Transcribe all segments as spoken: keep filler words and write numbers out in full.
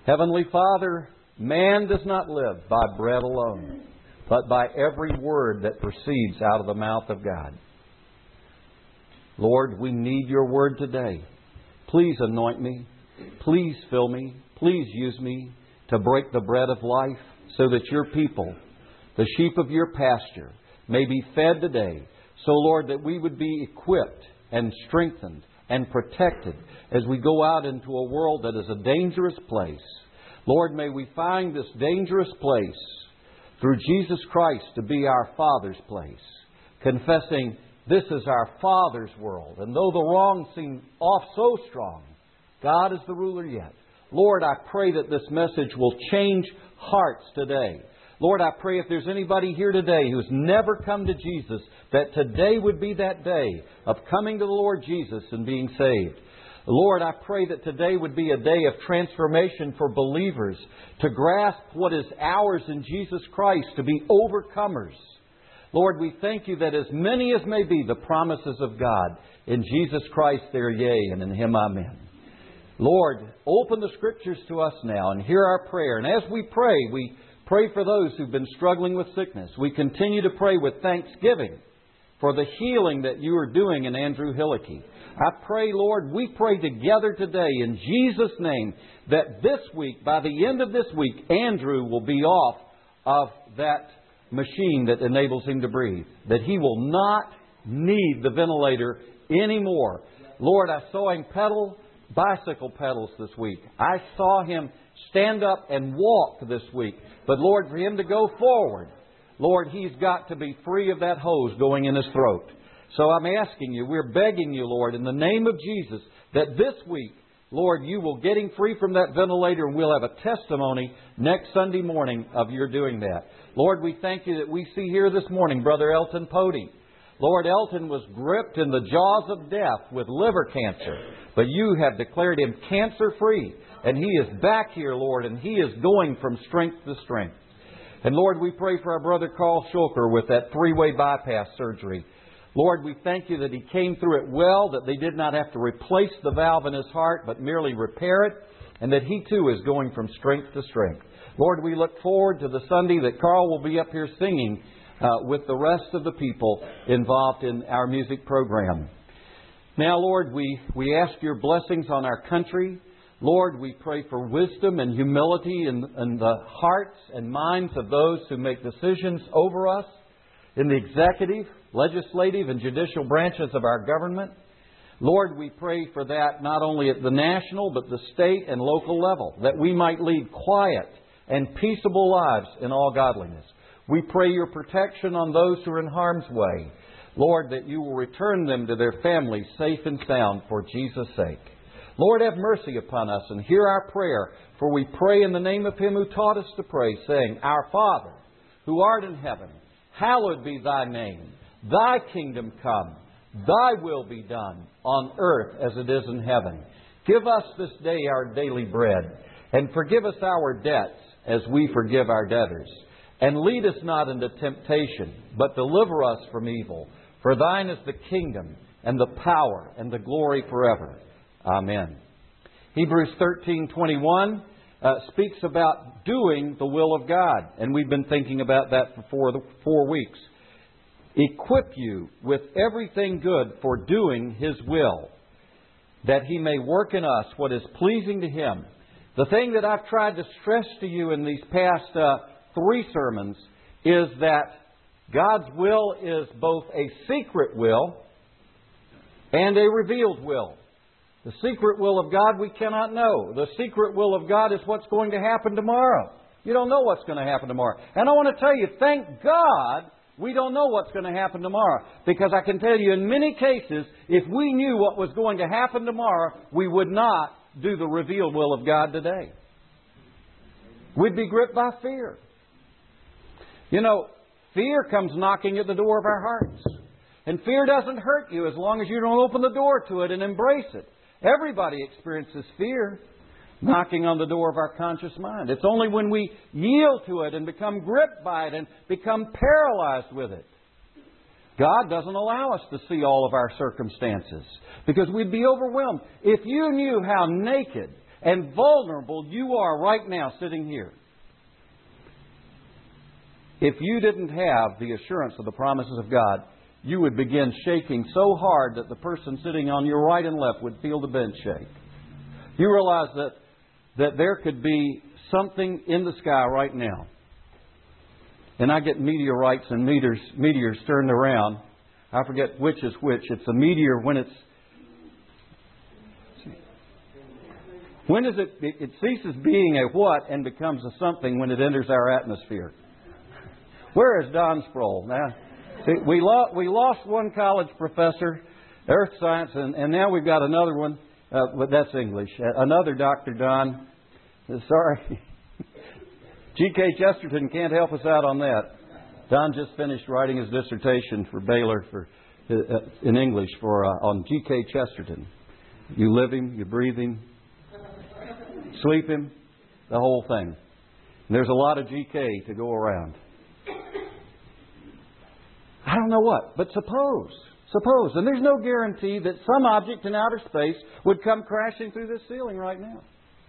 Heavenly Father, man does not live by bread alone, but by every word that proceeds out of the mouth of God. Lord, we need Your Word today. Please anoint me. Please fill me. Please use me to break the bread of life so that Your people, the sheep of Your pasture, may be fed today. So, Lord, that we would be equipped and strengthened and protected as we go out into a world that is a dangerous place. Lord, may we find this dangerous place through Jesus Christ to be our Father's place, confessing this is our Father's world. And though the wrong seem off so strong, God is the ruler yet. Lord, I pray that this message will change hearts today. Lord, I pray if there's anybody here today who's never come to Jesus, that today would be that day of coming to the Lord Jesus and being saved. Lord, I pray that today would be a day of transformation for believers to grasp what is ours in Jesus Christ, to be overcomers. Lord, we thank You that as many as may be the promises of God, in Jesus Christ they are yea, and in Him amen. Lord, open the Scriptures to us now and hear our prayer. And as we pray, we pray for those who've been struggling with sickness. We continue to pray with thanksgiving for the healing that You are doing in Andrew Hillicky. I pray, Lord, we pray together today in Jesus' name that this week, by the end of this week, Andrew will be off of that machine that enables him to breathe. That he will not need the ventilator anymore. Lord, I saw him pedal bicycle pedals this week. I saw him stand up and walk this week. But Lord, for him to go forward, Lord, he's got to be free of that hose going in his throat. So I'm asking You, we're begging You, Lord, in the name of Jesus, that this week, Lord, You will get him free from that ventilator, and we'll have a testimony next Sunday morning of Your doing that. Lord, we thank You that we see here this morning Brother Elton Pody. Lord, Elton was gripped in the jaws of death with liver cancer, but You have declared him cancer-free, and he is back here, Lord, and he is going from strength to strength. And Lord, we pray for our brother Carl Schulker with that three-way bypass surgery. Lord, we thank You that he came through it well, that they did not have to replace the valve in his heart, but merely repair it, and that he too is going from strength to strength. Lord, we look forward to the Sunday that Carl will be up here singing uh, with the rest of the people involved in our music program. Now, Lord, we, we ask Your blessings on our country. Lord, we pray for wisdom and humility in, in the hearts and minds of those who make decisions over us in the executive, legislative, and judicial branches of our government. Lord, we pray for that not only at the national, but the state and local level, that we might lead quiet and peaceable lives in all godliness. We pray Your protection on those who are in harm's way. Lord, that You will return them to their families safe and sound for Jesus' sake. Lord, have mercy upon us and hear our prayer, for we pray in the name of Him who taught us to pray, saying, Our Father, who art in heaven, hallowed be Thy name. Thy kingdom come. Thy will be done on earth as it is in heaven. Give us this day our daily bread, and forgive us our debts as we forgive our debtors. And lead us not into temptation, but deliver us from evil. For Thine is the kingdom, and the power, and the glory forever. Amen. Hebrews thirteen twenty-one uh, speaks about doing the will of God. And we've been thinking about that for four, four weeks. Equip you with everything good for doing His will, that He may work in us what is pleasing to Him. The thing that I've tried to stress to you in these past uh, three sermons is that God's will is both a secret will and a revealed will. The secret will of God we cannot know. The secret will of God is what's going to happen tomorrow. You don't know what's going to happen tomorrow. And I want to tell you, thank God we don't know what's going to happen tomorrow. Because I can tell you, in many cases, if we knew what was going to happen tomorrow, we would not do the revealed will of God today. We'd be gripped by fear. You know, fear comes knocking at the door of our hearts. And fear doesn't hurt you as long as you don't open the door to it and embrace it. Everybody experiences fear knocking on the door of our conscious mind. It's only when we yield to it and become gripped by it and become paralyzed with it. God doesn't allow us to see all of our circumstances because we'd be overwhelmed. If you knew how naked and vulnerable you are right now sitting here. If you didn't have the assurance of the promises of God, you would begin shaking so hard that the person sitting on your right and left would feel the bench shake. You realize that, that there could be something in the sky right now. And I get meteorites and meteors, meteors turned around. I forget which is which. It's a meteor when it's... When is it... It ceases being a what and becomes a something when it enters our atmosphere. Where is Don Sproul? Now, see, we, lo- we lost one college professor, earth science, and, and now we've got another one. Uh, but that's English. Uh, another Doctor Don. Uh, sorry. G K Chesterton can't help us out on that. Don just finished writing his dissertation for Baylor for uh, in English for uh, on G K Chesterton. You live him, you breathe him, sleep him, the whole thing. And there's a lot of G K to go around. I don't know what, but suppose, suppose, and there's no guarantee that some object in outer space would come crashing through this ceiling right now.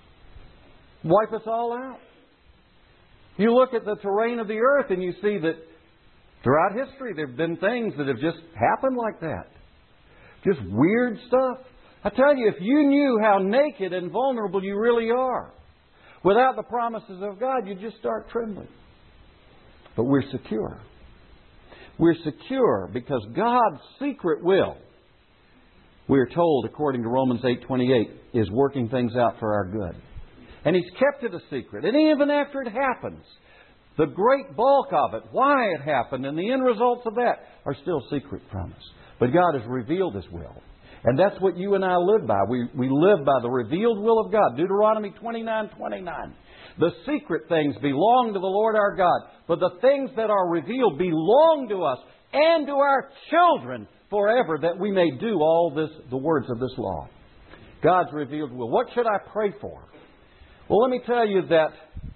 Wipe us all out. You look at the terrain of the earth and you see that throughout history there have been things that have just happened like that. Just weird stuff. I tell you, if you knew how naked and vulnerable you really are, without the promises of God, you'd just start trembling. But we're secure. We're secure because God's secret will, we're told, according to Romans eight twenty-eight, is working things out for our good. And He's kept it a secret. And even after it happens, the great bulk of it, why it happened, and the end results of that are still secret from us. But God has revealed His will. And that's what you and I live by. We, we live by the revealed will of God. Deuteronomy twenty-nine twenty-nine. The secret things belong to the Lord our God, but the things that are revealed belong to us and to our children forever, that we may do all this, the words of this law. God's revealed will. What should I pray for? Well, let me tell you that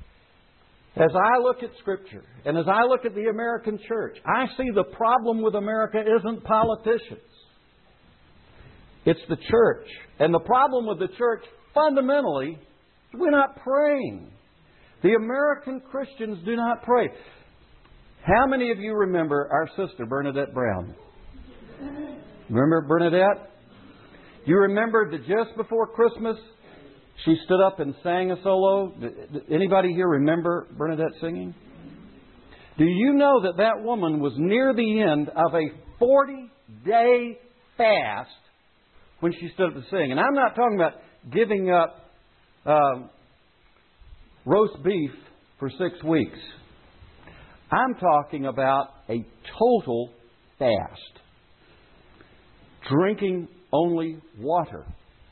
as I look at Scripture and as I look at the American church, I see the problem with America isn't politicians. It's the church. And the problem with the church, fundamentally, we're not praying. The American Christians do not pray. How many of you remember our sister, Bernadette Brown? Remember Bernadette? You remember that just before Christmas, she stood up and sang a solo? Anybody here remember Bernadette singing? Do you know that that woman was near the end of a forty-day fast when she stood up to sing? And I'm not talking about giving up um, roast beef for six weeks. I'm talking about a total fast. Drinking only water.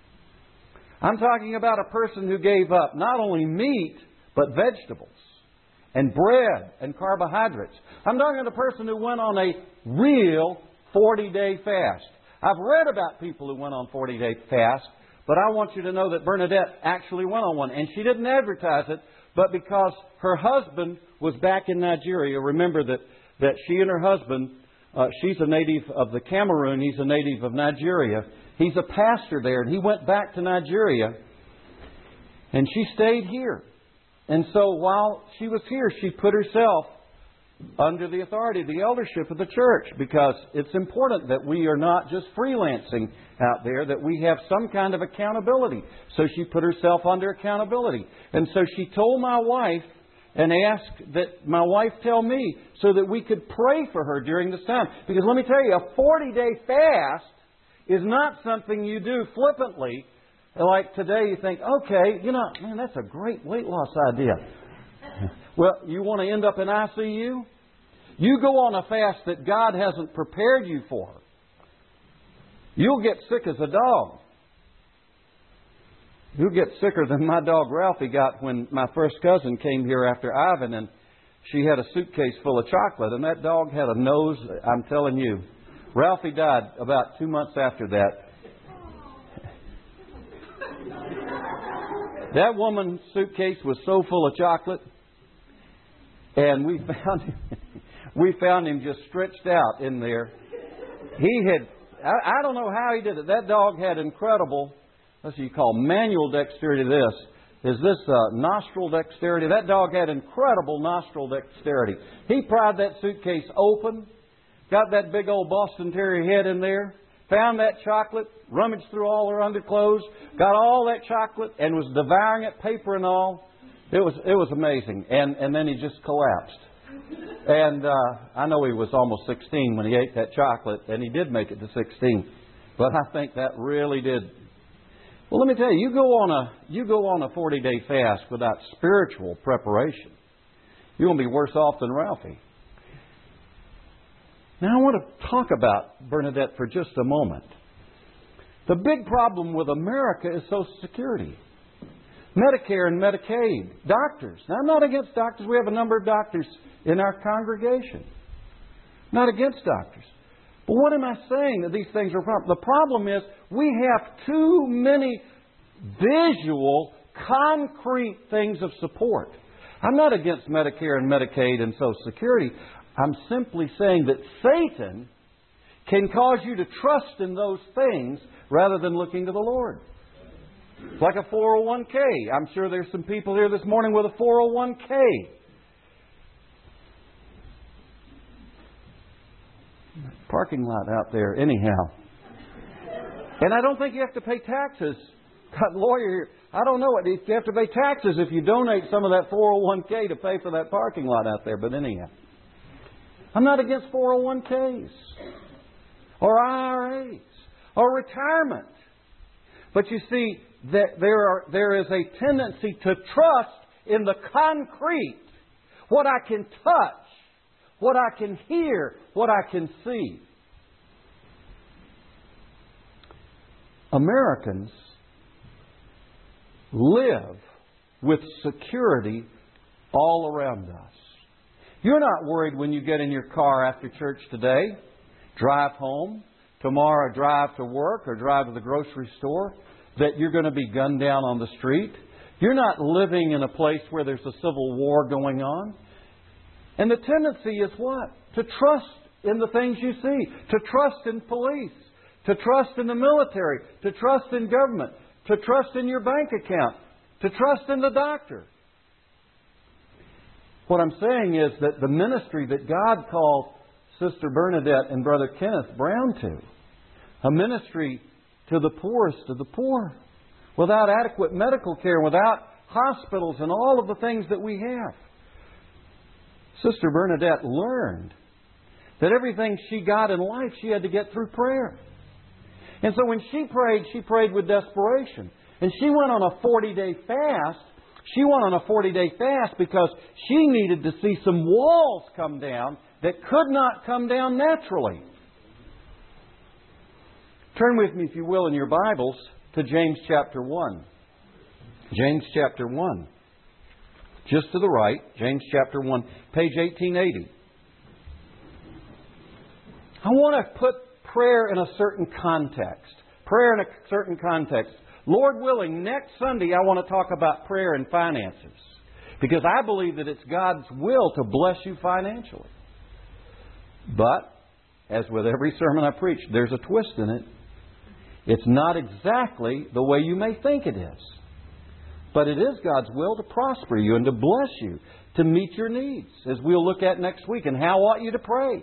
I'm talking about a person who gave up not only meat, but vegetables and bread and carbohydrates. I'm talking about a person who went on a real forty-day fast. I've read about people who went on forty-day fast, but I want you to know that Bernadette actually went on one. And she didn't advertise it, but because her husband was back in Nigeria. Remember that, that she and her husband, uh, she's a native of the Cameroon, he's a native of Nigeria. He's a pastor there, and he went back to Nigeria, and she stayed here. And so while she was here, she put herself under the authority of the eldership of the church, because it's important that we are not just freelancing out there, that we have some kind of accountability. So she put herself under accountability. And so she told my wife and asked that my wife tell me so that we could pray for her during this time. Because let me tell you, a forty-day fast is not something you do flippantly. Like today you think, okay, you know, man, that's a great weight loss idea. Well, you want to end up in I C U? You go on a fast that God hasn't prepared you for. You'll get sick as a dog. You'll get sicker than my dog Ralphie got when my first cousin came here after Ivan, and she had a suitcase full of chocolate, and that dog had a nose, I'm telling you. Ralphie died about two months after that. That woman's suitcase was so full of chocolate, and we found him, we found him just stretched out in there. He had, I, I don't know how he did it. That dog had incredible let's see, you call manual dexterity this, is this uh, nostril dexterity. That dog had incredible nostril dexterity. He pried that suitcase open, got that big old Boston Terrier head in there, found that chocolate, rummaged through all her underclothes, got all that chocolate, and was devouring it, paper and all. It was it was amazing. And and then he just collapsed. And uh, I know he was almost sixteen when he ate that chocolate, and he did make it to sixteen. But I think that really did. Well, let me tell you, you go on a you go on a forty-day fast without spiritual preparation, you're going to be worse off than Ralphie. Now, I want to talk about Bernadette for just a moment. The big problem with America is Social Security, Medicare and Medicaid, doctors. Now, I'm not against doctors. We have a number of doctors in our congregation. Not against doctors. But what am I saying that these things are a problem? The problem is we have too many visual, concrete things of support. I'm not against Medicare and Medicaid and Social Security. I'm simply saying that Satan can cause you to trust in those things rather than looking to the Lord. It's like a four oh one k. I'm sure there's some people here this morning with a four oh one k. Parking lot out there anyhow. And I don't think you have to pay taxes. Got a lawyer here. I don't know. You have to pay taxes if you donate some of that four oh one k to pay for that parking lot out there. But anyhow, I'm not against four oh one k's or I R A's or retirement. But you see, that there are there is a tendency to trust in the concrete, what I can touch, what I can hear, what I can see. Americans live with security all around us. You're not worried when you get in your car after church today, drive home, tomorrow drive to work or drive to the grocery store, that you're going to be gunned down on the street. You're not living in a place where there's a civil war going on. And the tendency is what? To trust in the things you see. To trust in police. To trust in the military. To trust in government. To trust in your bank account. To trust in the doctor. What I'm saying is that the ministry that God called Sister Bernadette and Brother Kenneth Brown to, a ministry to the poorest of the poor, without adequate medical care, without hospitals and all of the things that we have. Sister Bernadette learned that everything she got in life, she had to get through prayer. And so when she prayed, she prayed with desperation. And she went on a forty-day fast. She went on a forty-day fast because she needed to see some walls come down that could not come down naturally. Turn with me, if you will, in your Bibles to James chapter one. James chapter one. Just to the right, James chapter one, page eighteen eighty. I want to put prayer in a certain context. Prayer in a certain context. Lord willing, next Sunday I want to talk about prayer and finances. Because I believe that it's God's will to bless you financially. But, as with every sermon I preach, there's a twist in it. It's not exactly the way you may think it is. But it is God's will to prosper you and to bless you, to meet your needs, as we'll look at next week, and how ought you to pray.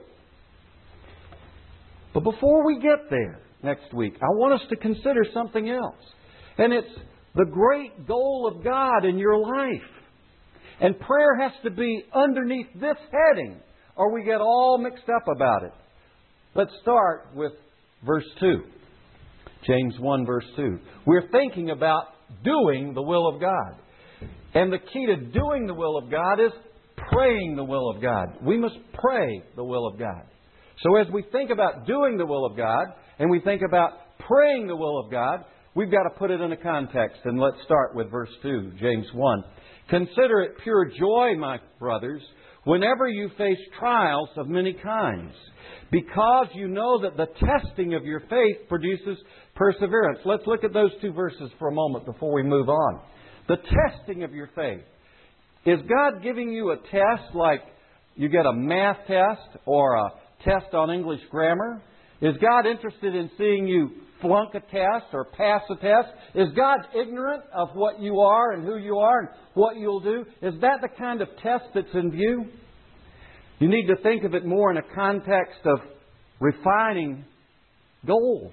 But before we get there next week, I want us to consider something else. And it's the great goal of God in your life. And prayer has to be underneath this heading, or we get all mixed up about it. Let's start with verse two. James one, verse two. We're thinking about doing the will of God. And the key to doing the will of God is praying the will of God. We must pray the will of God. So as we think about doing the will of God, and we think about praying the will of God, we've got to put it in a context. And let's start with verse two, James one. Consider it pure joy, my brothers, whenever you face trials of many kinds, because you know that the testing of your faith produces perseverance. Let's look at those two verses for a moment before we move on. The testing of your faith. Is God giving you a test like you get a math test or a test on English grammar? Is God interested in seeing you flunk a test or pass a test? Is God ignorant of what you are and who you are and what you'll do? Is that the kind of test that's in view? You need to think of it more in a context of refining gold.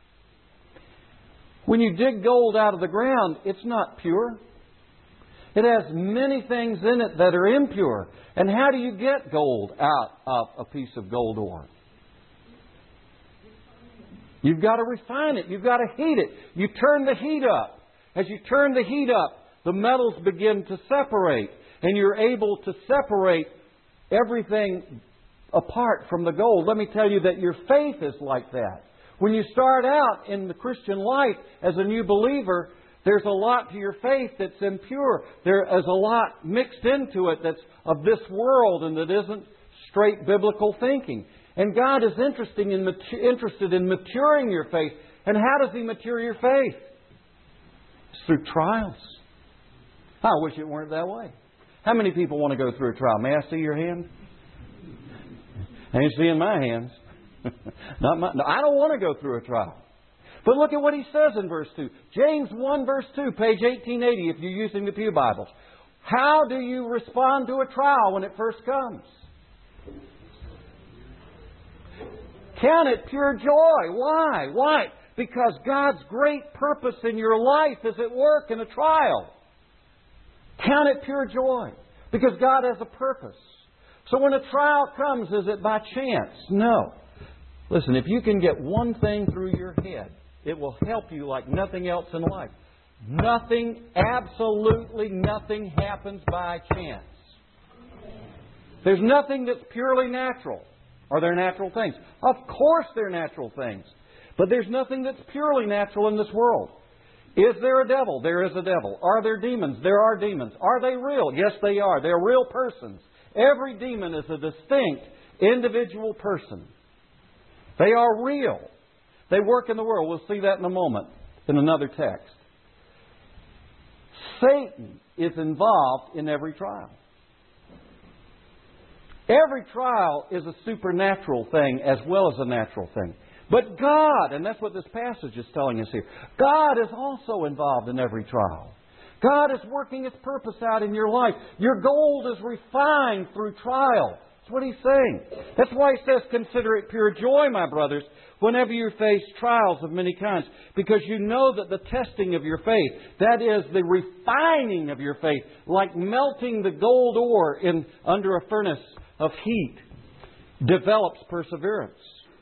When you dig gold out of the ground, it's not pure. It has many things in it that are impure. And how do you get gold out of a piece of gold ore? You've got to refine it. You've got to heat it. You turn the heat up. As you turn the heat up, the metals begin to separate. And you're able to separate everything apart from the gold. Let me tell you that your faith is like that. When you start out in the Christian life as a new believer, there's a lot to your faith that's impure. There is a lot mixed into it that's of this world and that isn't straight biblical thinking. And God is interested in, interested in maturing your faith. And how does He mature your faith? It's through trials. I wish it weren't that way. How many people want to go through a trial? May I see your hand? I ain't seeing my hands. Not my, no, I don't want to go through a trial. But look at what he says in verse two. James one verse two, page eighteen eighty, if you're using the Pew Bibles. How do you respond to a trial when it first comes? Count it pure joy. Why? Why? Because God's great purpose in your life is at work in a trial. Count it pure joy. Because God has a purpose. So when a trial comes, is it by chance? No. Listen, if you can get one thing through your head, it will help you like nothing else in life. Nothing, absolutely nothing happens by chance. There's nothing that's purely natural. Are there natural things? Of course there are natural things. But there's nothing that's purely natural in this world. Is there a devil? There is a devil. Are there demons? There are demons. Are they real? Yes, they are. They're real persons. Every demon is a distinct individual person. They are real. They work in the world. We'll see that in a moment in another text. Satan is involved in every trial. Every trial is a supernatural thing as well as a natural thing. But God, and that's what this passage is telling us here, God is also involved in every trial. God is working His purpose out in your life. Your gold is refined through trial. That's what He's saying. That's why He says, consider it pure joy, my brothers, whenever you face trials of many kinds. Because you know that the testing of your faith, that is the refining of your faith, like melting the gold ore in under a furnace of heat, develops perseverance.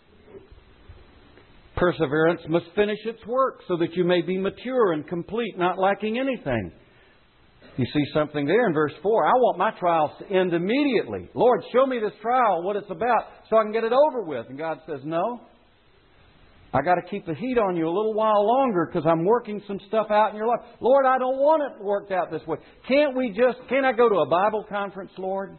Perseverance must finish its work so that you may be mature and complete, not lacking anything. You see something there in verse four. I want my trials to end immediately. Lord, show me this trial, what it's about, so I can get it over with. And God says, no. I got to keep the heat on you a little while longer because I'm working some stuff out in your life. Lord, I don't want it worked out this way. Can't we just, can't I go to a Bible conference, Lord?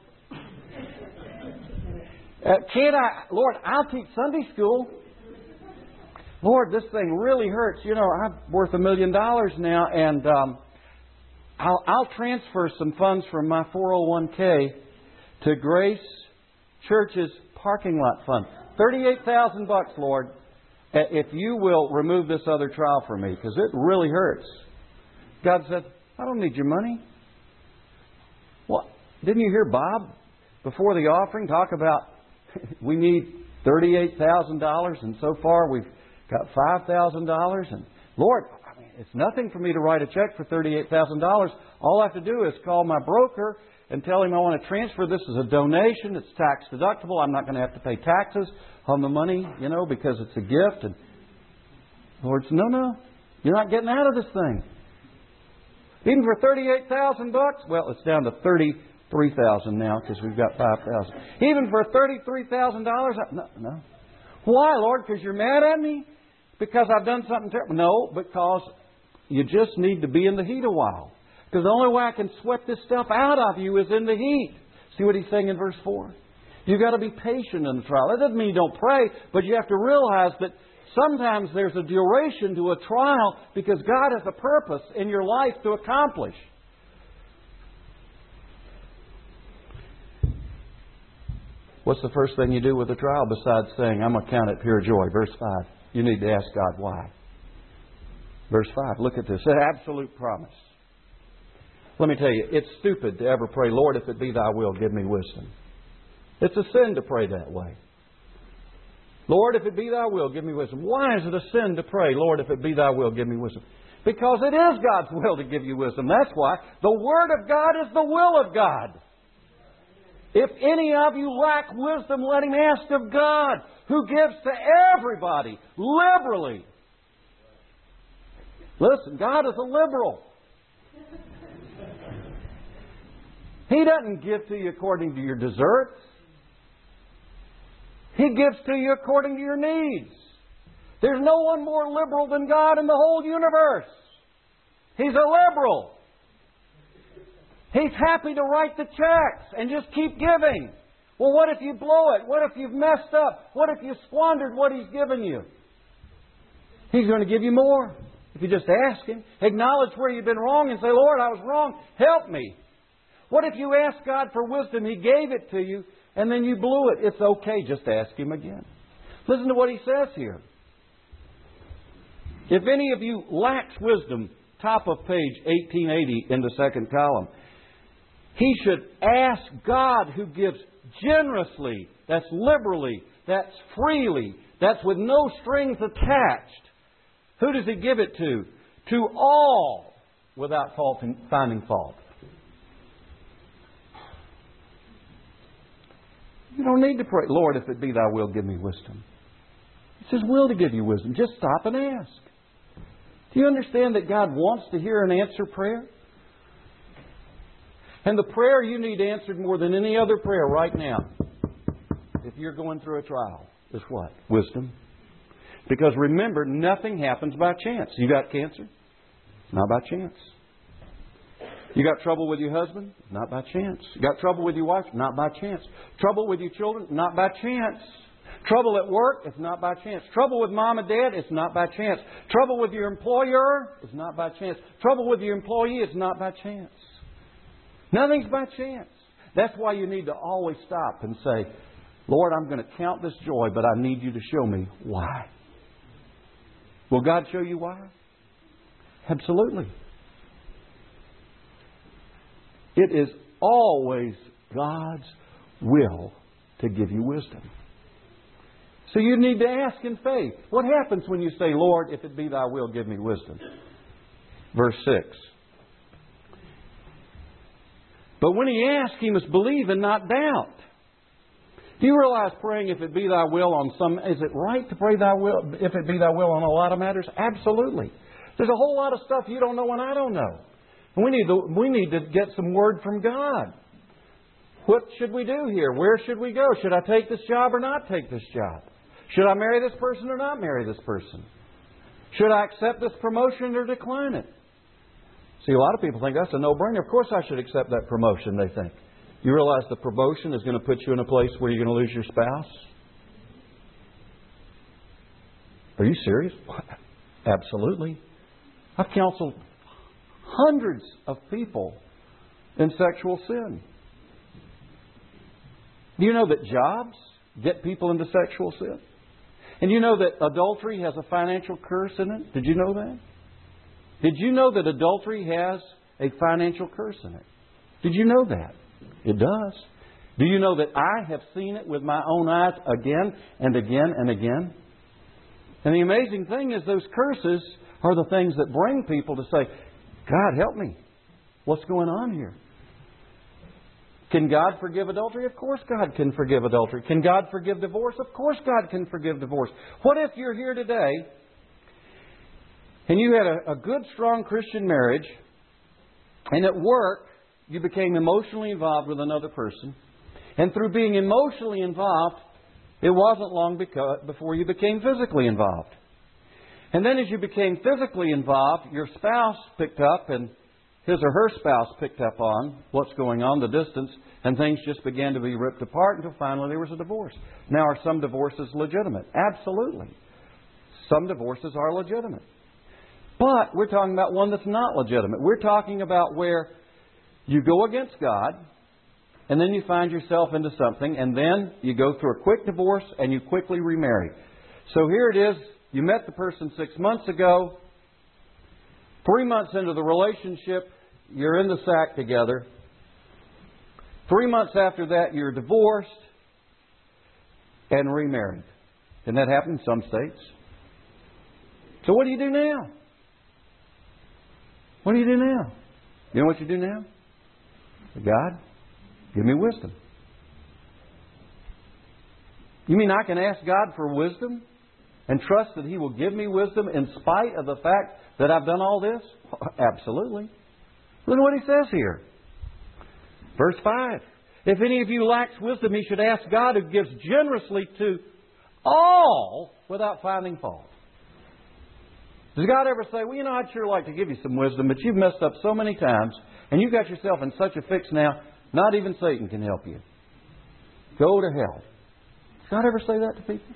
Uh, can't I, Lord, I'll teach Sunday school. Lord, this thing really hurts. You know, I'm worth a million dollars now, and um, I'll, I'll transfer some funds from my four oh one k to Grace Church's parking lot fund. thirty-eight thousand bucks, Lord, if you will remove this other trial for me, because it really hurts. God said, I don't need your money. Well, didn't you hear Bob before the offering talk about we need thirty-eight thousand dollars, and so far we've got five thousand dollars, and Lord, I mean, it's nothing for me to write a check for thirty-eight thousand dollars. All I have to do is call my broker and tell him I want to transfer this as a donation. It's tax deductible. I'm not going to have to pay taxes on the money, you know, because it's a gift. And the Lord said, no, no, you're not getting out of this thing. Even for thirty-eight thousand bucks, well, it's down to thirty-three thousand now because we've got five thousand. Even for thirty-three thousand dollars, no, no. Why, Lord? Because you're mad at me? Because I've done something terrible? No, because you just need to be in the heat a while. Because the only way I can sweat this stuff out of you is in the heat. See what he's saying in verse four? You've got to be patient in the trial. That doesn't mean you don't pray, but you have to realize that sometimes there's a duration to a trial because God has a purpose in your life to accomplish. What's the first thing you do with a trial besides saying, I'm going to count it pure joy? Verse five. You need to ask God why. Verse five. Look at this. An absolute promise. Let me tell you, it's stupid to ever pray, Lord, if it be Thy will, give me wisdom. It's a sin to pray that way. Lord, if it be Thy will, give me wisdom. Why is it a sin to pray, Lord, if it be Thy will, give me wisdom? Because it is God's will to give you wisdom. That's why the Word of God is the will of God. If any of you lack wisdom, let him ask of God, who gives to everybody liberally. Listen, God is a liberal. He doesn't give to you according to your deserts. He gives to you according to your needs. There's no one more liberal than God in the whole universe. He's a liberal. He's happy to write the checks and just keep giving. Well, what if you blow it? What if you've messed up? What if you squandered what He's given you? He's going to give you more. If you just ask Him, acknowledge where you've been wrong and say, Lord, I was wrong. Help me. What if you ask God for wisdom, He gave it to you, and then you blew it? It's okay. Just ask Him again. Listen to what He says here. If any of you lacks wisdom, top of page eighteen eighty in the second column, he should ask God, who gives generously, that's liberally, that's freely, that's with no strings attached. Who does He give it to? To all, without fault and finding fault. You don't need to pray, Lord, if it be Thy will, give me wisdom. It's His will to give you wisdom. Just stop and ask. Do you understand that God wants to hear and answer prayer? And the prayer you need answered more than any other prayer right now, if you're going through a trial, is what? Wisdom. Because remember, nothing happens by chance. You got cancer? Not by chance. You got trouble with your husband? Not by chance. You got trouble with your wife? Not by chance. Trouble with your children? Not by chance. Trouble at work? It's not by chance. Trouble with mom and dad? It's not by chance. Trouble with your employer? It's not by chance. Trouble with your employee? It's not by chance. Nothing's by chance. That's why you need to always stop and say, Lord, I'm going to count this joy, but I need You to show me why. Will God show you why? Absolutely. It is always God's will to give you wisdom. So you need to ask in faith. What happens when you say, Lord, if it be Thy will, give me wisdom? Verse six. But when he asks, he must believe and not doubt. Do you realize praying if it be Thy will on some... Is it right to pray Thy will, if it be Thy will on a lot of matters? Absolutely. There's a whole lot of stuff you don't know and I don't know. And we need to, we need to get some word from God. What should we do here? Where should we go? Should I take this job or not take this job? Should I marry this person or not marry this person? Should I accept this promotion or decline it? See, a lot of people think that's a no-brainer. Of course I should accept that promotion, they think. You realize the promotion is going to put you in a place where you're going to lose your spouse? Are you serious? Absolutely. I've counseled hundreds of people in sexual sin. Do you know that jobs get people into sexual sin? And you know that adultery has a financial curse in it? Did you know that? Did you know that adultery has a financial curse in it? Did you know that? It does. Do you know that I have seen it with my own eyes again and again and again? And the amazing thing is those curses are the things that bring people to say, God, help me. What's going on here? Can God forgive adultery? Of course God can forgive adultery. Can God forgive divorce? Of course God can forgive divorce. What if you're here today and you had a, a good, strong Christian marriage, and at work you became emotionally involved with another person, and through being emotionally involved, it wasn't long beca- before you became physically involved. And then as you became physically involved, your spouse picked up and his or her spouse picked up on what's going on, the distance, and things just began to be ripped apart until finally there was a divorce. Now, are some divorces legitimate? Absolutely. Some divorces are legitimate. But we're talking about one that's not legitimate. We're talking about where you go against God, and then you find yourself into something, and then you go through a quick divorce and you quickly remarry. So here it is. You met the person six months ago. Three months into the relationship, you're in the sack together. Three months after that, you're divorced and remarried. Can that happen in some states? So what do you do now? What do you do now? You know what you do now? God, give me wisdom. You mean I can ask God for wisdom and trust that He will give me wisdom in spite of the fact that I've done all this? Absolutely. Look at what He says here. Verse five. If any of you lacks wisdom, he should ask God, who gives generously to all without finding fault. Does God ever say, well, you know, I'd sure like to give you some wisdom, but you've messed up so many times and you got yourself in such a fix now, not even Satan can help you. Go to hell. Does God ever say that to people?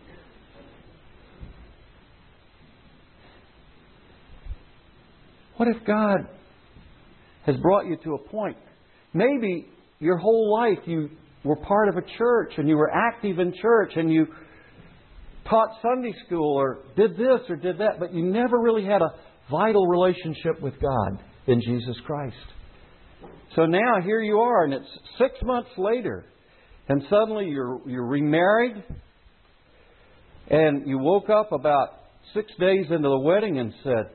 What if God has brought you to a point, maybe your whole life you were part of a church and you were active in church and you taught Sunday school or did this or did that, but you never really had a vital relationship with God in Jesus Christ. So now here you are, and it's six months later, and suddenly you're you're remarried, and you woke up about six days into the wedding and said,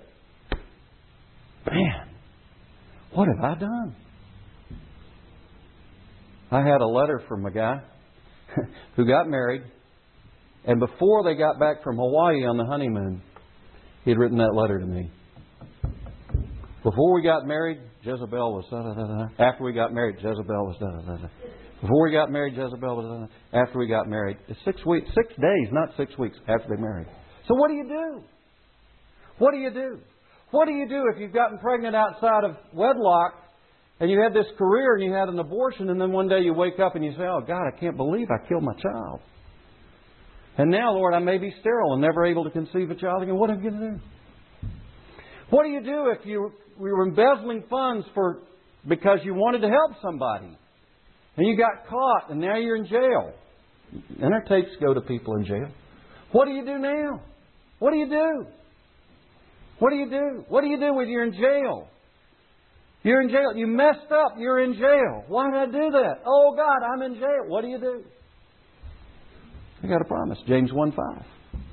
man, what have I done? I had a letter from a guy who got married, and before they got back from Hawaii on the honeymoon, he had written that letter to me. Before we got married, Jezebel was da da da da. After we got married, Jezebel was da da da da. Before we got married, Jezebel was da da da. After we got married, it's six weeks, six days, not six weeks after they married. So what do you do? What do you do? What do you do if you've gotten pregnant outside of wedlock and you had this career and you had an abortion, and then one day you wake up and you say, oh God, I can't believe I killed my child. And now, Lord, I may be sterile and never able to conceive a child again. What am I going to do? What do you do if you were embezzling funds for because you wanted to help somebody and you got caught and now you're in jail? And our tapes go to people in jail. What do you do now? What do you do? What do you do? What do you do when you're in jail? You're in jail. You messed up. You're in jail. Why did I do that? Oh, God, I'm in jail. What do you do? I got a promise. James one five.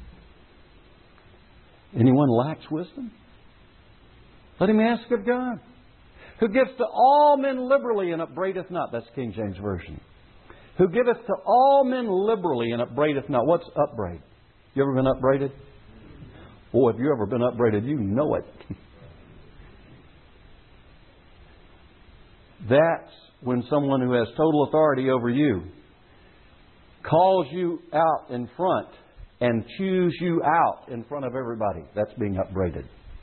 Anyone lacks wisdom? Let him ask of God, who gives to all men liberally and upbraideth not. That's King James Version. Who giveth to all men liberally and upbraideth not. What's upbraid? You ever been upbraided? Boy, if you've ever been upbraided, you know it. That's when someone who has total authority over you calls you out in front and chews you out in front of everybody. That's being upbraided.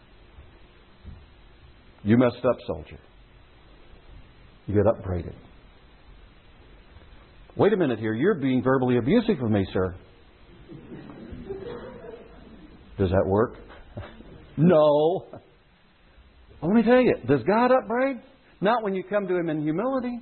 You messed up, soldier. You get upbraided. Wait a minute here. You're being verbally abusive of me, sir. Does that work? No. Let me tell you, does God upbraid? Not when you come to Him in humility.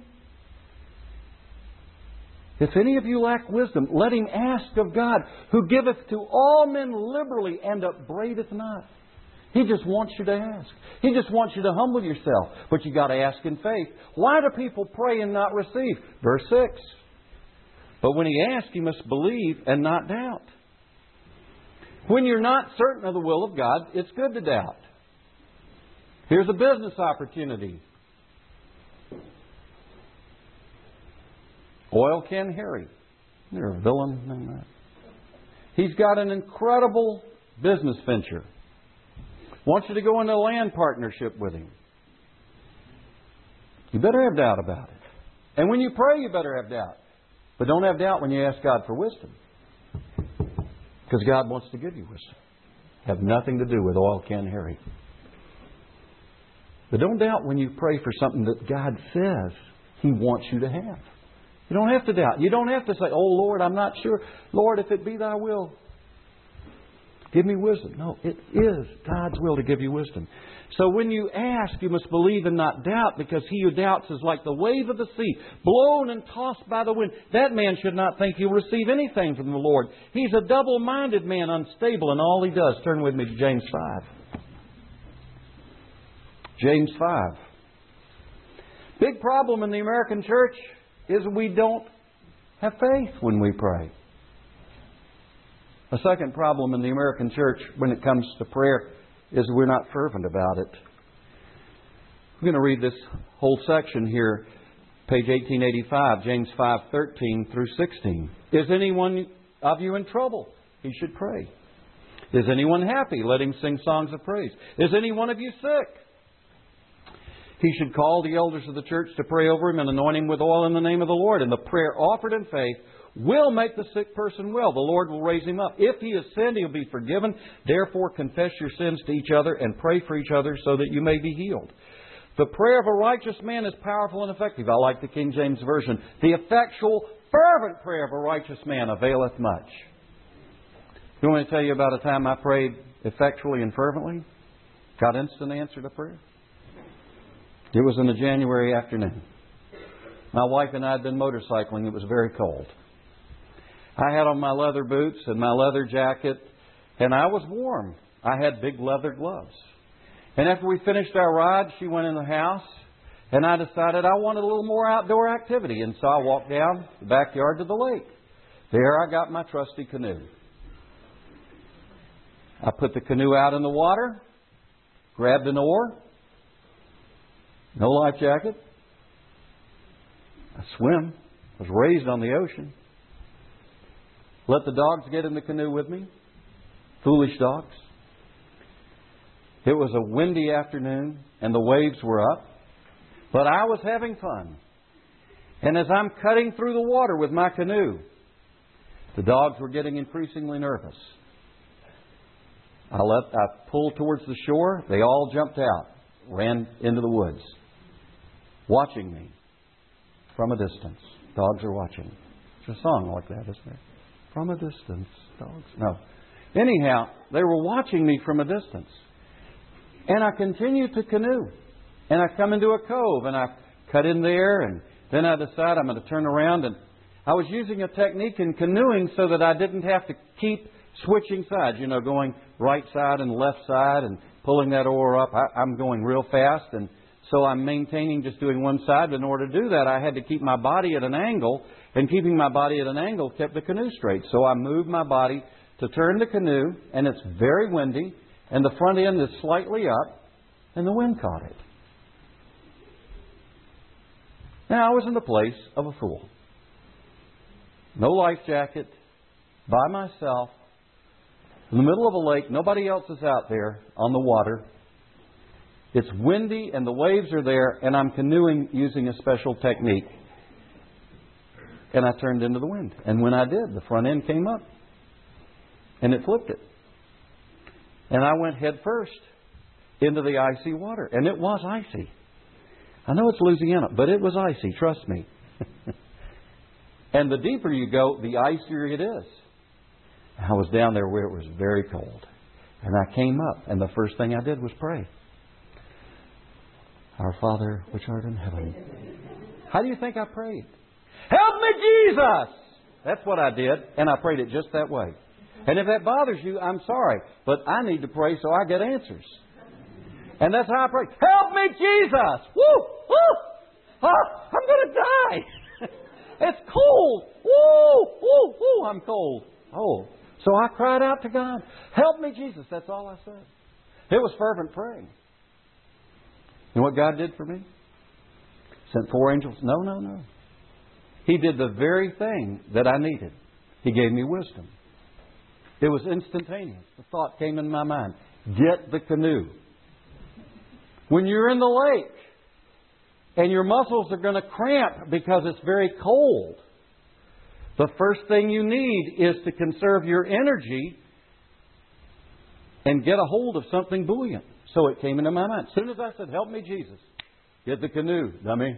If any of you lack wisdom, let him ask of God, who giveth to all men liberally and upbraideth not. He just wants you to ask. He just wants you to humble yourself. But you got to ask in faith. Why do people pray and not receive? Verse six. But when he asks, you must believe and not doubt. When you're not certain of the will of God, it's good to doubt. Here's a business opportunity. Oil Can Harry. They're a villain. He's got an incredible business venture. Wants you to go into a land partnership with him. You better have doubt about it. And when you pray, you better have doubt. But don't have doubt when you ask God for wisdom. Because God wants to give you wisdom. Have nothing to do with Oil Can Harry. But don't doubt when you pray for something that God says He wants you to have. You don't have to doubt. You don't have to say, oh Lord, I'm not sure. Lord, if it be Thy will, give me wisdom. No, it is God's will to give you wisdom. So when you ask, you must believe and not doubt, because he who doubts is like the wave of the sea, blown and tossed by the wind. That man should not think he'll receive anything from the Lord. He's a double-minded man, unstable in all he does. Turn with me to James five. James five. Big problem in the American church is we don't have faith when we pray. A second problem in the American church when it comes to prayer is we're not fervent about it. I'm going to read this whole section here, page eighteen eighty-five, James five thirteen through sixteen. Is anyone of you in trouble? He should pray. Is anyone happy? Let him sing songs of praise. Is any one of you sick? He should call the elders of the church to pray over him and anoint him with oil in the name of the Lord. And the prayer offered in faith will make the sick person well. The Lord will raise him up. If he has sinned, he'll be forgiven. Therefore, confess your sins to each other and pray for each other so that you may be healed. The prayer of a righteous man is powerful and effective. I like the King James Version. The effectual, fervent prayer of a righteous man availeth much. You want me to tell you about a time I prayed effectually and fervently? Got instant answer to prayer? It was in a January afternoon. My wife and I had been motorcycling. It was very cold. I had on my leather boots and my leather jacket, and I was warm. I had big leather gloves. And after we finished our ride, she went in the house, and I decided I wanted a little more outdoor activity. And so I walked down the backyard to the lake. There I got my trusty canoe. I put the canoe out in the water, grabbed an oar, no life jacket. I swim. I was raised on the ocean. Let the dogs get in the canoe with me. Foolish dogs. It was a windy afternoon and the waves were up. But I was having fun. And as I'm cutting through the water with my canoe, the dogs were getting increasingly nervous. I let I pulled towards the shore. They all jumped out, ran into the woods, watching me from a distance. Dogs are watching. There's a song like that, isn't there? From a distance, dogs. No. Anyhow, they were watching me from a distance. And I continued to canoe. And I come into a cove and I cut in there, and then I decide I'm going to turn around. And I was using a technique in canoeing so that I didn't have to keep switching sides, you know, going right side and left side and pulling that oar up. I, I'm going real fast, and so I'm maintaining just doing one side. But in order to do that, I had to keep my body at an angle, and keeping my body at an angle kept the canoe straight. So I moved my body to turn the canoe, and it's very windy, and the front end is slightly up, and the wind caught it. Now, I was in the place of a fool. No life jacket, by myself, in the middle of a lake. Nobody else is out there on the water. It's windy and the waves are there, and I'm canoeing using a special technique. And I turned into the wind. And when I did, the front end came up. And it flipped it. And I went head first into the icy water. And it was icy. I know it's Louisiana, but it was icy. Trust me. And the deeper you go, the icier it is. I was down there where it was very cold. And I came up, and the first thing I did was pray. Our Father, which art in heaven. How do you think I prayed? Help me, Jesus! That's what I did, and I prayed it just that way. And if that bothers you, I'm sorry, but I need to pray so I get answers. And that's how I pray. Help me, Jesus! Woo! Woo! Oh, I'm going to die! It's cold! Woo! Woo! Woo! I'm cold. Oh. So I cried out to God. Help me, Jesus. That's all I said. It was fervent praying. You know what God did for me? Sent four angels? No, no, no. He did the very thing that I needed. He gave me wisdom. It was instantaneous. The thought came in my mind. Get the canoe. When you're in the lake and your muscles are going to cramp because it's very cold, the first thing you need is to conserve your energy and get a hold of something buoyant. So it came into my mind. As soon as I said, help me, Jesus, get the canoe, dummy.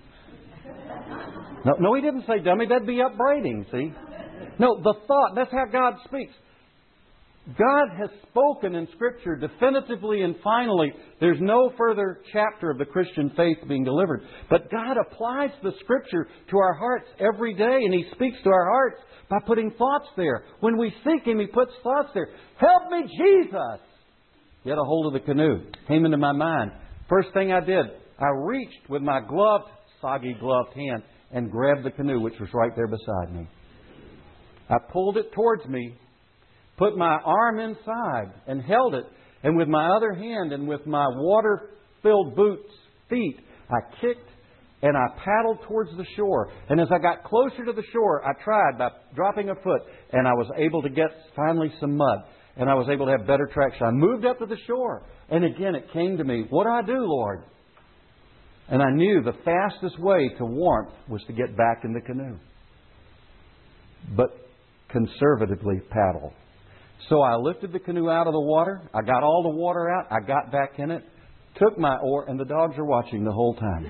no, no, he didn't say dummy. That'd be upbraiding, see? No, the thought, that's how God speaks. God has spoken in Scripture definitively and finally. There's no further chapter of the Christian faith being delivered. But God applies the Scripture to our hearts every day, and He speaks to our hearts by putting thoughts there. When we seek Him, He puts thoughts there. Help me, Jesus! Get a hold of the canoe. Came into my mind. First thing I did, I reached with my gloved, soggy gloved hand and grabbed the canoe, which was right there beside me. I pulled it towards me, put my arm inside and held it. And with my other hand and with my water-filled boots, feet, I kicked and I paddled towards the shore. And as I got closer to the shore, I tried by dropping a foot, and I was able to get finally some mud. And I was able to have better traction. I moved up to the shore. And again it came to me, what do I do, Lord? And I knew the fastest way to warmth was to get back in the canoe. But conservatively paddle. So I lifted the canoe out of the water. I got all the water out. I got back in it. Took my oar, and the dogs are watching the whole time.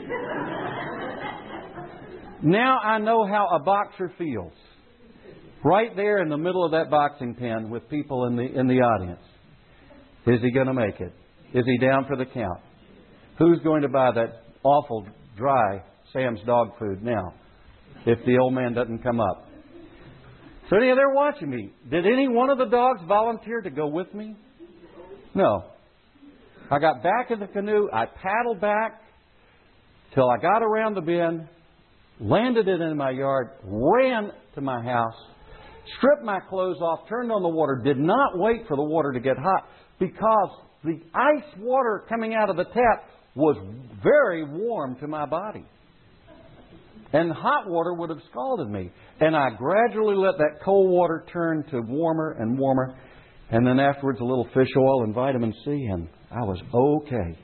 Now I know how a boxer feels. Right there in the middle of that boxing pen with people in the in the audience. Is he going to make it? Is he down for the count? Who's going to buy that awful dry Sam's dog food now if the old man doesn't come up? So yeah, they're watching me. Did any one of the dogs volunteer to go with me? No. I got back in the canoe. I paddled back till I got around the bend, landed it in my yard, ran to my house, stripped my clothes off, turned on the water, did not wait for the water to get hot because the ice water coming out of the tap was very warm to my body. And hot water would have scalded me. And I gradually let that cold water turn to warmer and warmer. And then afterwards a little fish oil and vitamin C, and I was okay.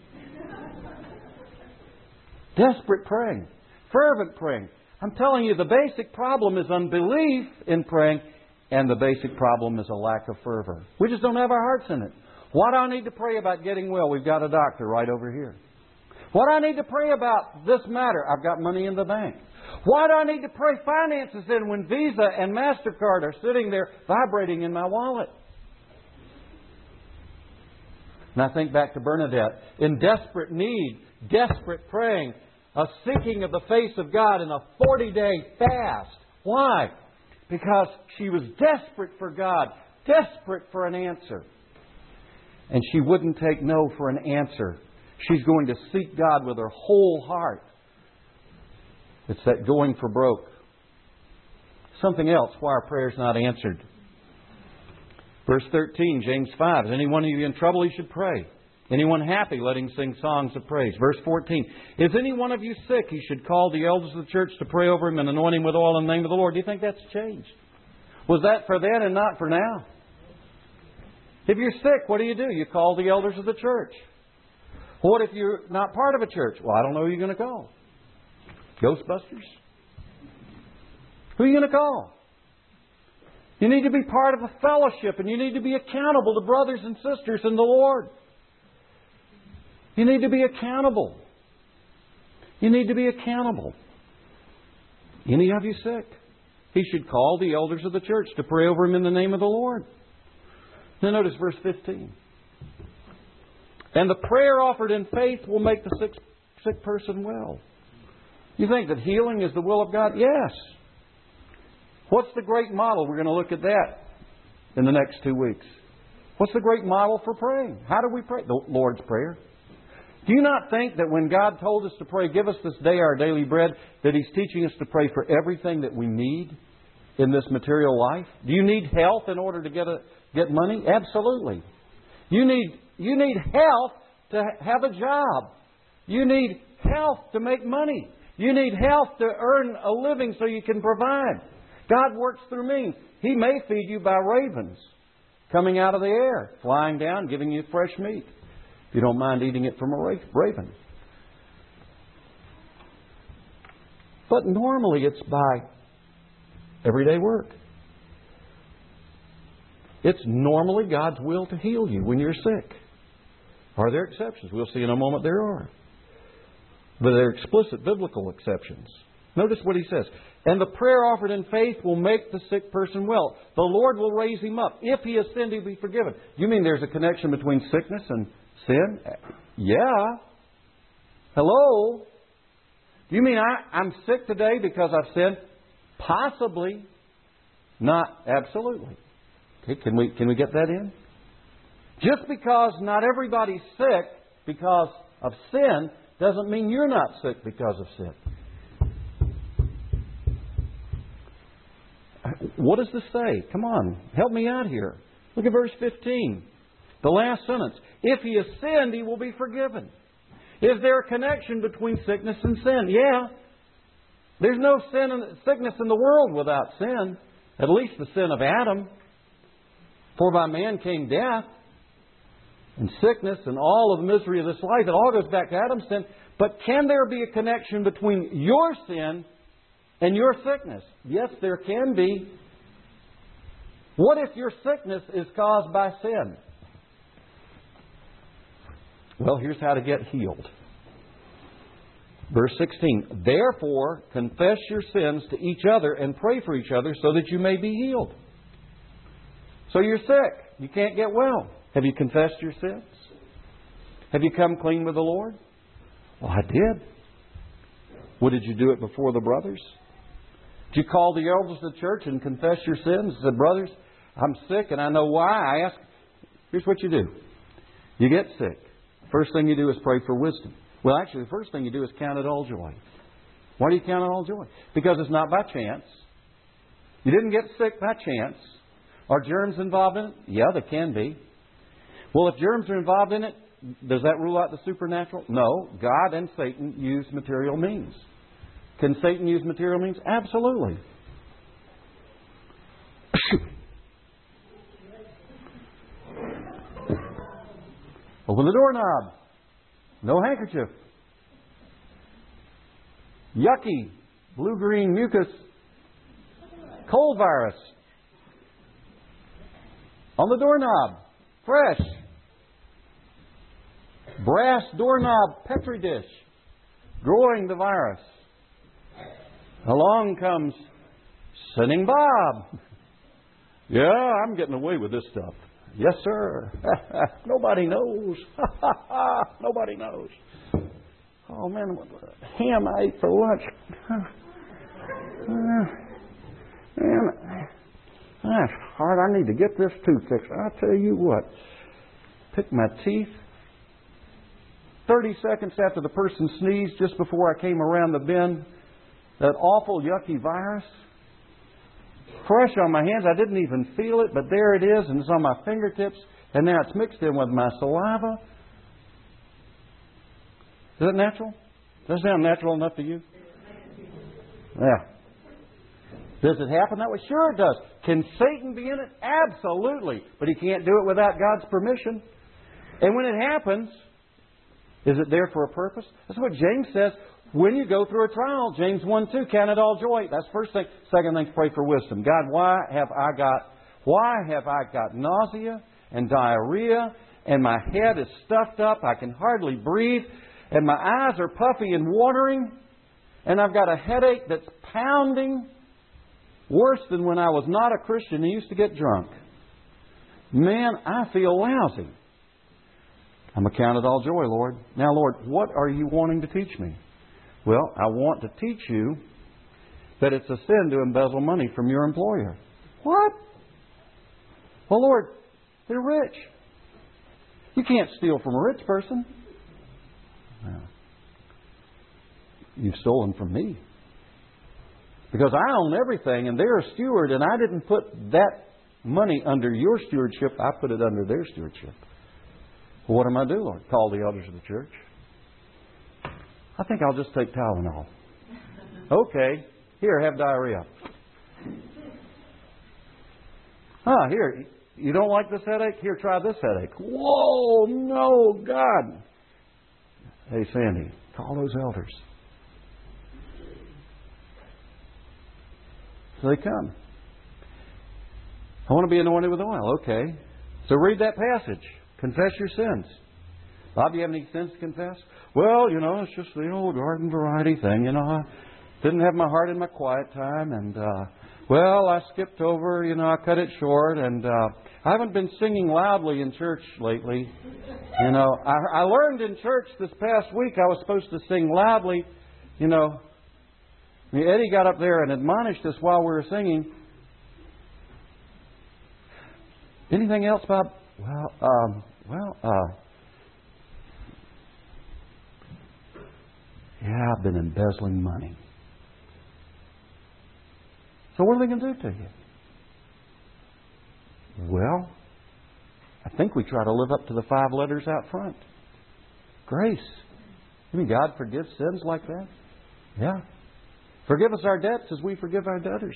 Desperate praying. Fervent praying. I'm telling you, the basic problem is unbelief in praying, and the basic problem is a lack of fervor. We just don't have our hearts in it. What do I need to pray about getting well? We've got a doctor right over here. What do I need to pray about this matter? I've got money in the bank. Why do I need to pray finances in when Visa and MasterCard are sitting there vibrating in my wallet? And I think back to Bernadette. In desperate need, desperate praying, a seeking of the face of God in a forty-day fast. Why? Because she was desperate for God, desperate for an answer. And she wouldn't take no for an answer. She's going to seek God with her whole heart. It's that going for broke. Something else, why our prayer's not answered. Verse thirteen, James five. Is any one of you in trouble? He should pray. Anyone happy? Let him sing songs of praise. Verse fourteen. Is any one of you sick? He should call the elders of the church to pray over him and anoint him with oil in the name of the Lord. Do you think that's changed? Was that for then and not for now? If you're sick, what do you do? You call the elders of the church. What if you're not part of a church? Well, I don't know who you're going to call. Ghostbusters? Who are you going to call? You need to be part of a fellowship, and you need to be accountable to brothers and sisters in the Lord. You need to be accountable. You need to be accountable. Any of you sick? He should call the elders of the church to pray over him in the name of the Lord. Now notice verse fifteen. And the prayer offered in faith will make the sick, sick person well. You think that healing is the will of God? Yes. What's the great model? We're going to look at that in the next two weeks. What's the great model for praying? How do we pray? The Lord's Prayer. Do you not think that when God told us to pray, give us this day our daily bread, that He's teaching us to pray for everything that we need in this material life? Do you need health in order to get a, get money? Absolutely. You need, you need health to have a job. You need health to make money. You need health to earn a living so you can provide. God works through means. He may feed you by ravens coming out of the air, flying down, giving you fresh meat. If you don't mind eating it from a raven. But normally it's by everyday work. It's normally God's will to heal you when you're sick. Are there exceptions? We'll see in a moment there are. But there are explicit biblical exceptions. Notice what he says. And the prayer offered in faith will make the sick person well. The Lord will raise him up. If he has sinned, he'll be forgiven. You mean there's a connection between sickness and sin? Yeah. Hello? Do you mean I, I'm sick today because I've sinned? Possibly. Not absolutely. Okay, can we can we get that in? Just because not everybody's sick because of sin doesn't mean you're not sick because of sin. What does this say? Come on, help me out here. Look at verse fifteen. The last sentence. If he has sinned, he will be forgiven. Is there a connection between sickness and sin? Yeah. There's no sin and sickness in the world without sin. At least the sin of Adam. For by man came death and sickness and all of the misery of this life. It all goes back to Adam's sin. But can there be a connection between your sin and your sickness? Yes, there can be. What if your sickness is caused by sin? Well, here's how to get healed. Verse sixteen. Therefore, confess your sins to each other and pray for each other so that you may be healed. So you're sick. You can't get well. Have you confessed your sins? Have you come clean with the Lord? Well, I did. Well, did you do it before the brothers? Did you call the elders of the church and confess your sins? Said, brothers, I'm sick and I know why. I ask. Here's what you do. You get sick. First thing you do is pray for wisdom. Well, actually, the first thing you do is count it all joy. Why do you count it all joy? Because it's not by chance. You didn't get sick by chance. Are germs involved in it? Yeah, they can be. Well, if germs are involved in it, does that rule out the supernatural? No. God and Satan use material means. Can Satan use material means? Absolutely. Open the doorknob. No handkerchief. Yucky. Blue-green mucus. Cold virus. On the doorknob. Fresh. Brass doorknob Petri dish. Growing the virus. Along comes Sinning Bob. Yeah, I'm getting away with this stuff. Yes, sir. Nobody knows. Nobody knows. Oh, man, what the ham I ate for lunch. Man, that's hard. I need to get this tooth fixed. I'll tell you what. Pick my teeth. Thirty seconds after the person sneezed, just before I came around the bend, that awful, yucky virus, fresh on my hands. I didn't even feel it, but there it is, and it's on my fingertips, and now it's mixed in with my saliva. Is that natural? Does that sound natural enough to you? Yeah. Does it happen that way? Sure it does. Can Satan be in it? Absolutely. But he can't do it without God's permission. And when it happens, is it there for a purpose? That's what James says. When you go through a trial, James one two, count it all joy. That's first thing. Second thing, pray for wisdom. God, why have I got, why have I got nausea and diarrhea, and my head is stuffed up, I can hardly breathe, and my eyes are puffy and watering, and I've got a headache that's pounding, worse than when I was not a Christian and used to get drunk. Man, I feel lousy. I'm going to count it all joy, Lord. Now, Lord, what are you wanting to teach me? Well, I want to teach you that it's a sin to embezzle money from your employer. What? Well, Lord, they're rich. You can't steal from a rich person. Well, you've stolen from me. Because I own everything and they're a steward, and I didn't put that money under your stewardship. I put it under their stewardship. Well, what am I do, Lord? Call the elders of the church. I think I'll just take Tylenol. Okay. Here, have diarrhea. Ah, here. You don't like this headache? Here, try this headache. Whoa, no, God. Hey, Sandy, call those elders. So they come. I want to be anointed with oil. Okay. So read that passage. Confess your sins. Bob, do you have any sins to confess? Well, you know, it's just the old garden variety thing. You know, I, Didn't have my heart in my quiet time. And, uh, well, I skipped over, you know, I cut it short. And uh, I haven't been singing loudly in church lately. You know, I, I learned in church this past week I was supposed to sing loudly. You know, I mean, Eddie got up there and admonished us while we were singing. Anything else, Bob? Well, um, well, uh, yeah, I've been embezzling money. So what are they going to do to you? Well, I think we try to live up to the five letters out front. Grace. You mean God forgives sins like that? Yeah. Forgive us our debts as we forgive our debtors.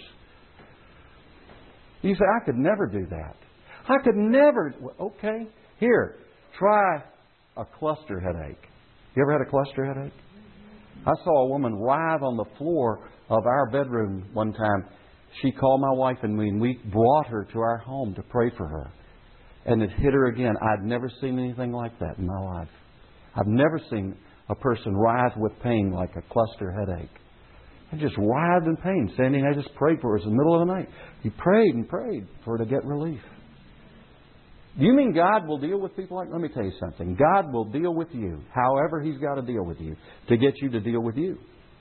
You say, I could never do that. I could never. Okay, here, try a cluster headache. You ever had a cluster headache? I saw a woman writhe on the floor of our bedroom one time. She called my wife and me, and we brought her to our home to pray for her. And it hit her again. I'd never seen anything like that in my life. I've never seen a person writhe with pain like a cluster headache. I just writhed in pain. Sandy and I just prayed for her. It was the middle of the night. He prayed and prayed for her to get relief. Do you mean God will deal with people like... Let me tell you something. God will deal with you however He's got to deal with you to get you to deal with you.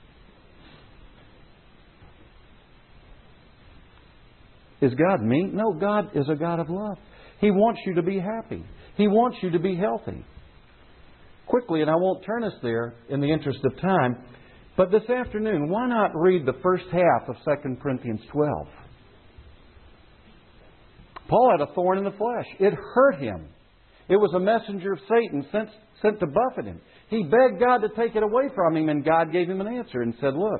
Is God mean? No, God is a God of love. He wants you to be happy. He wants you to be healthy. Quickly, and I won't turn us there in the interest of time, but this afternoon, why not read the first half of Second Corinthians twelve? Paul had a thorn in the flesh. It hurt him. It was a messenger of Satan sent, sent to buffet him. He begged God to take it away from him, and God gave him an answer and said, look,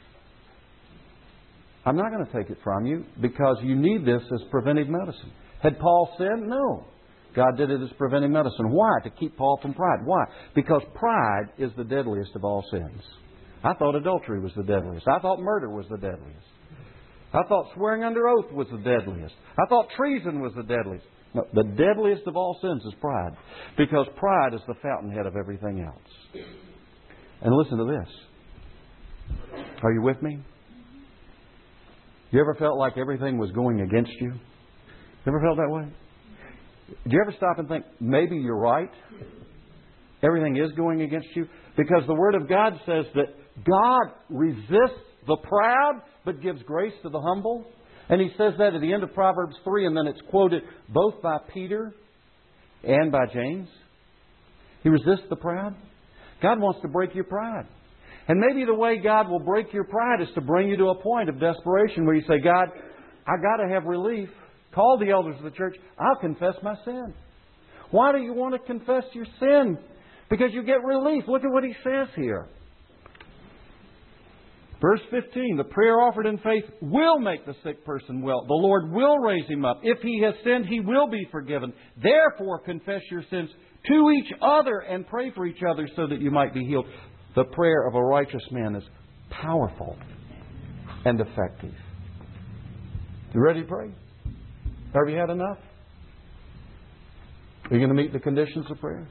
I'm not going to take it from you because you need this as preventive medicine. Had Paul sinned? No. God did it as preventive medicine. Why? To keep Paul from pride. Why? Because pride is the deadliest of all sins. I thought adultery was the deadliest. I thought murder was the deadliest. I thought swearing under oath was the deadliest. I thought treason was the deadliest. No, the deadliest of all sins is pride. Because pride is the fountainhead of everything else. And listen to this. Are you with me? You ever felt like everything was going against you? You ever felt that way? Do you ever stop and think, maybe you're right? Everything is going against you? Because the Word of God says that God resists the proud, but gives grace to the humble. And He says that at the end of Proverbs three, and then it's quoted both by Peter and by James. He resists the proud. God wants to break your pride. And maybe the way God will break your pride is to bring you to a point of desperation where you say, God, I got to have relief. Call the elders of the church. I'll confess my sin. Why do you want to confess your sin? Because you get relief. Look at what he says here. Verse fifteen, the prayer offered in faith will make the sick person well. The Lord will raise him up. If he has sinned, he will be forgiven. Therefore, confess your sins to each other and pray for each other so that you might be healed. The prayer of a righteous man is powerful and effective. You ready to pray? Have you had enough? Are you going to meet the conditions of prayer?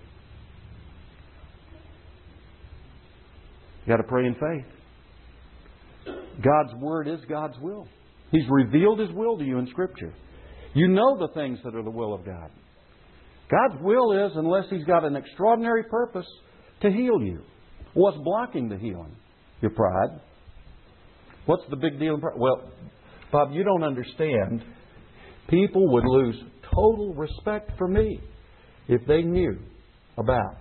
You got to pray in faith. God's Word is God's will. He's revealed His will to you in Scripture. You know the things that are the will of God. God's will is, unless He's got an extraordinary purpose, to heal you. What's blocking the healing? Your pride. What's the big deal in pride? Well, Bob, you don't understand. People would lose total respect for me if they knew about.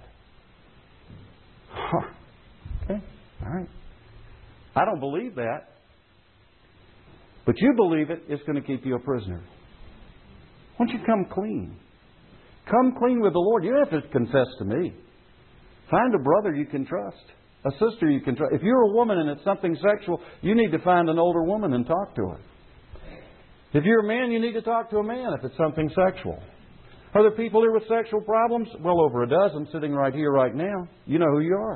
Huh. Okay, all right. I don't believe that. But you believe it, it's going to keep you a prisoner. Why don't you come clean? Come clean with the Lord. You don't have to confess to me. Find a brother you can trust. A sister you can trust. If you're a woman and it's something sexual, you need to find an older woman and talk to her. If you're a man, you need to talk to a man if it's something sexual. Are there people here with sexual problems? Well, over a dozen sitting right here, right now. You know who you are.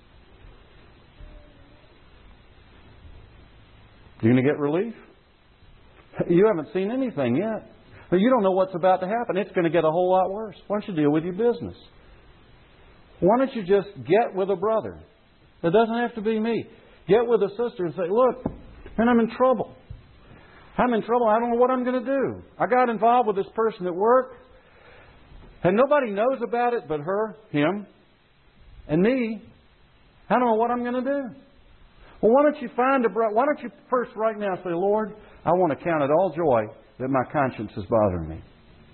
You going to get relief? You haven't seen anything yet. But you don't know what's about to happen. It's going to get a whole lot worse. Why don't you deal with your business? Why don't you just get with a brother? It doesn't have to be me. Get with a sister and say, look, man, I'm in trouble. I'm in trouble. I don't know what I'm going to do. I got involved with this person at work, and nobody knows about it but her, him, and me. I don't know what I'm going to do. Well, why don't you find a brother? Why don't you first right now say, Lord, I want to count it all joy that my conscience is bothering me.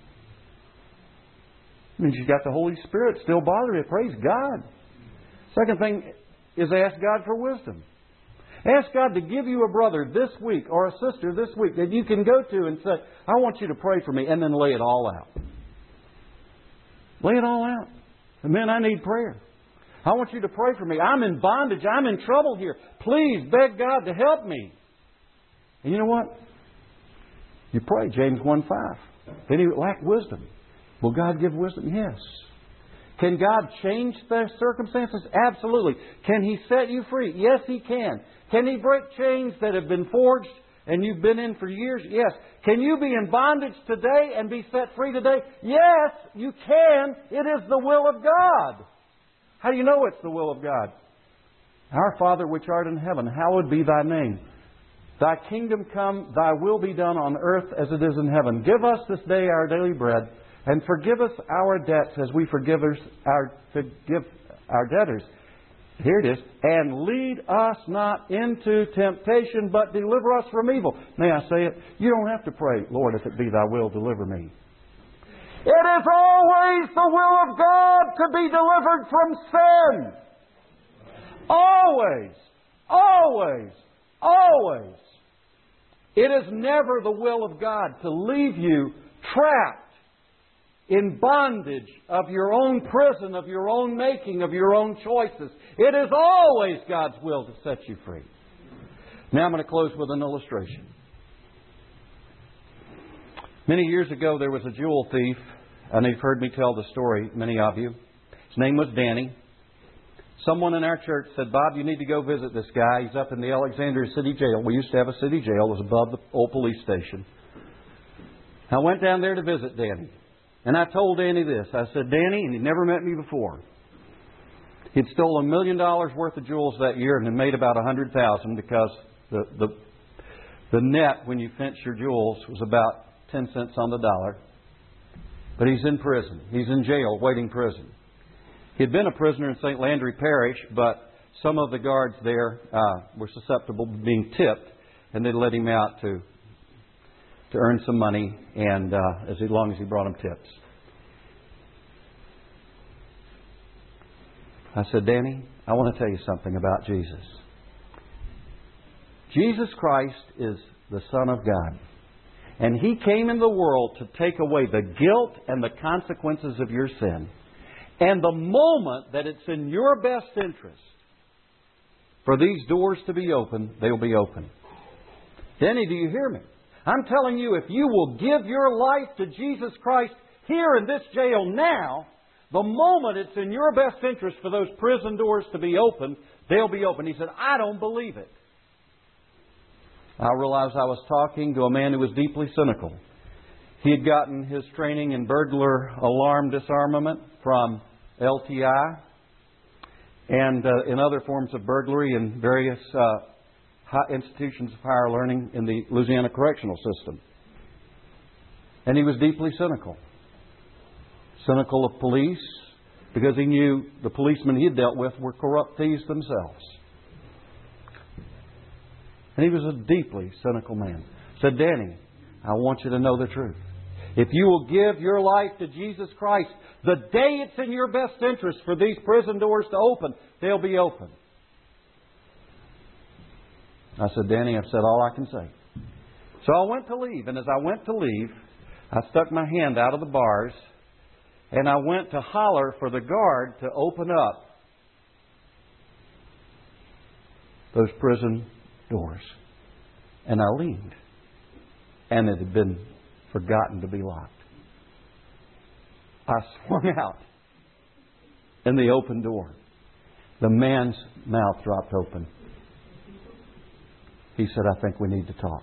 It means you've got the Holy Spirit still bothering you. Praise God. Second thing is ask God for wisdom. Ask God to give you a brother this week or a sister this week that you can go to and say, I want you to pray for me, and then lay it all out. Lay it all out. Men, I need prayer. I want you to pray for me. I'm in bondage. I'm in trouble here. Please beg God to help me. And you know what? You pray, James one five. Then you lack wisdom. Will God give wisdom? Yes. Can God change the circumstances? Absolutely. Can He set you free? Yes, He can. Can He break chains that have been forged and you've been in for years? Yes. Can you be in bondage today and be set free today? Yes, you can. It is the will of God. How do you know it's the will of God? Our Father which art in heaven, hallowed be Thy name. Thy kingdom come, Thy will be done on earth as it is in heaven. Give us this day our daily bread, and forgive us our debts as we forgive our, forgive our debtors. Here it is. And lead us not into temptation, but deliver us from evil. May I say it? You don't have to pray, Lord, if it be Thy will, deliver me. It is always the will of God to be delivered from sin. Always. Always. Always. It is never the will of God to leave you trapped in bondage of your own prison, of your own making, of your own choices. It is always God's will to set you free. Now I'm going to close with an illustration. Many years ago there was a jewel thief, and you've heard me tell the story, many of you. His name was Danny. Someone in our church said, Bob, you need to go visit this guy. He's up in the Alexandria City Jail. We used to have a city jail. It was above the old police station. I went down there to visit Danny. And I told Danny this. I said, Danny, and he'd never met me before. He'd stolen a million dollars worth of jewels that year and had made about a hundred thousand because the, the, the net when you fence your jewels was about ten cents on the dollar. But he's in prison. He's in jail, waiting prison. He'd been a prisoner in Saint Landry Parish, but some of the guards there uh, were susceptible to being tipped, and they let him out to to earn some money, and uh, as long as he brought them tips. I said, Danny, I want to tell you something about Jesus. Jesus Christ is the Son of God. And He came in the world to take away the guilt and the consequences of your sin. And the moment that it's in your best interest for these doors to be open, they'll be open. Danny, do you hear me? I'm telling you, if you will give your life to Jesus Christ here in this jail now, the moment it's in your best interest for those prison doors to be open, they'll be open. He said, I don't believe it. I realized I was talking to a man who was deeply cynical. He had gotten his training in burglar alarm disarmament from L T I and uh, in other forms of burglary in various uh, institutions of higher learning in the Louisiana correctional system. And he was deeply cynical. Cynical of police because he knew the policemen he had dealt with were corrupt thieves themselves. And he was a deeply cynical man. Said, Danny, I want you to know the truth. If you will give your life to Jesus Christ, the day it's in your best interest for these prison doors to open, they'll be open. I said, Danny, I've said all I can say. So I went to leave. And as I went to leave, I stuck my hand out of the bars and I went to holler for the guard to open up those prison doors. And I leaned. And it had been forgotten to be locked. I swung out in the open door. The man's mouth dropped open. He said, I think we need to talk.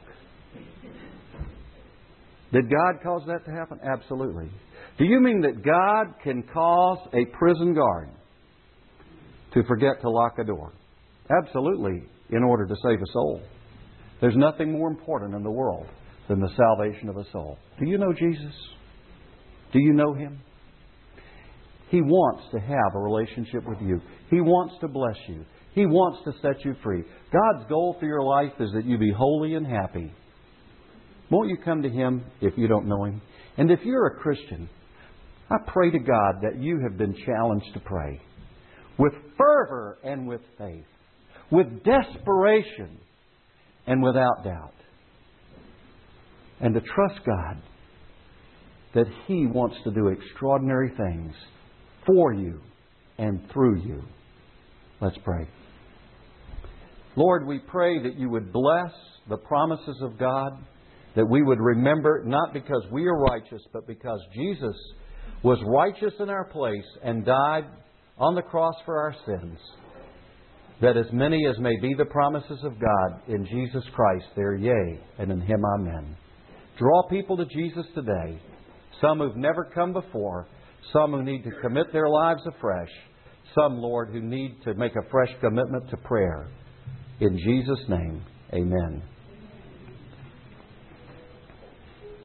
Did God cause that to happen? Absolutely. Do you mean that God can cause a prison guard to forget to lock a door? Absolutely. in order to save a soul. There's nothing more important in the world than the salvation of a soul. Do you know Jesus? Do you know Him? He wants to have a relationship with you. He wants to bless you. He wants to set you free. God's goal for your life is that you be holy and happy. Won't you come to Him if you don't know Him? And if you're a Christian, I pray to God that you have been challenged to pray with fervor and with faith, with desperation and without doubt, and to trust God that He wants to do extraordinary things for you and through you. Let's pray. Lord, we pray that You would bless the promises of God, that we would remember not because we are righteous, but because Jesus was righteous in our place and died on the cross for our sins, that as many as may be the promises of God in Jesus Christ, they're yea, and in Him amen. Draw people to Jesus today, some who've never come before, some who need to commit their lives afresh, some, Lord, who need to make a fresh commitment to prayer. In Jesus' name, amen.